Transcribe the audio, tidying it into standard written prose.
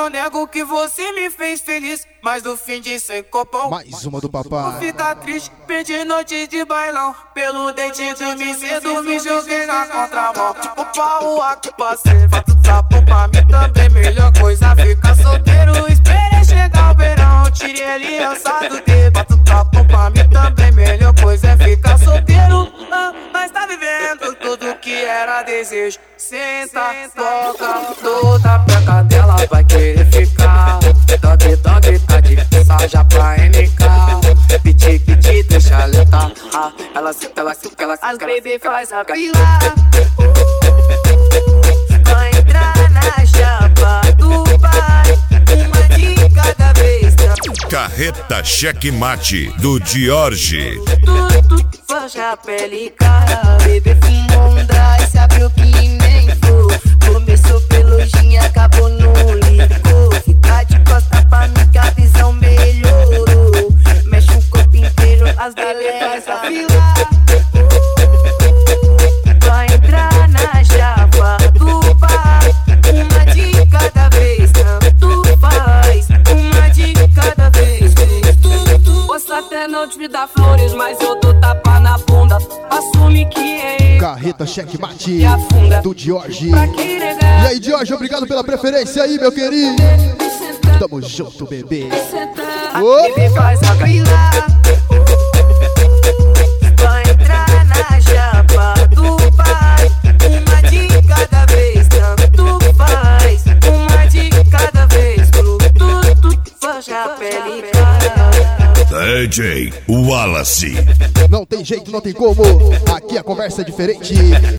não nego que você me fez feliz, mas no fim de sem copão. Mais uma do papai. Fica triste, perdi noite de bailão. Pelo dente dormi cedo, me joguei na contramão. O pau aqui passei, fato sapo pra mim também. Melhor coisa ficar solteiro. Esperei chegar o verão, tirei aliançado de bato tapo pra mim também. Melhor coisa é ficar solteiro. Mas tá vivendo tudo que era desejo. Senta, toca, toda peca dela vai querer ficar. Dog, dog, tá de saja pra MK. Piti, piti, deixa ela letar. Ela senta, ela as baby faz a fila. Vai entrar na chapa do pai. Uma de cada vez. Carreta Checkmate do Jorge. Tudo faz a pele cara. Bebê fumou um dry, sabe o que nem for. Começou pelo gin, acabou no licor. Fica de costa pra mim que a visão melhorou. Mexe o corpo inteiro, as bebê faz a fila. Vai entrar na chapa do pai. Uma de cada vez, tanto faz. Uma de cada vez. Posso até não te dar flores, mas eu dou tapa na bunda. Assume que é Carreta Checkmate do Jorge. E aí, Jorge, obrigado pela preferência aí, meu querido. Tamo junto, bebê. Bebê faz a fila. Vai entrar na chapa do pai. Uma de cada vez, tanto faz. Uma de cada vez. Tudo faz a pele cara. DJ Wallace. Não tem jeito, não tem como. Aqui a conversa é diferente.